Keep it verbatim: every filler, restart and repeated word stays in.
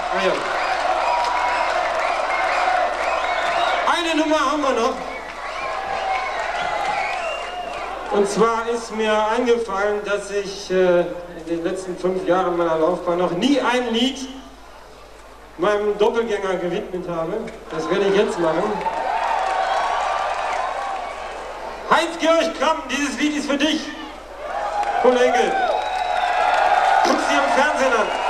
Ah, ja. Eine Nummer haben wir noch. Und zwar ist mir eingefallen, dass ich äh, in den letzten fünf Jahren meiner Laufbahn noch nie ein Lied meinem Doppelgänger gewidmet habe. Das werde ich jetzt machen. Heinz-Georg Kramm, dieses Lied ist für dich, Kollege. Guck's dir im Fernsehen an.